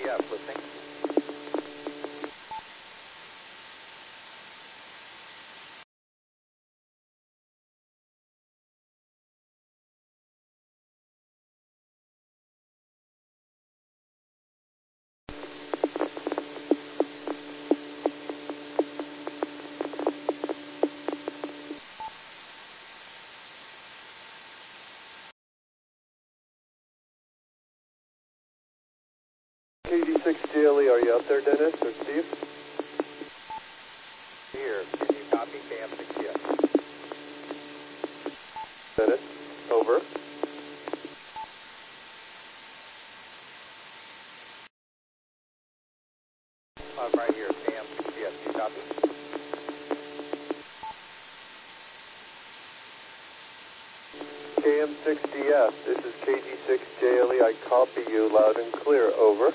KG6JF, listening. KG6JLE, are you out there, Dennis or Steve? Here, can you copy KM6JF? Dennis, over. Right here, KM6JF, do you copy? KM6DF, this is KG6JLE, I copy you loud and clear, over.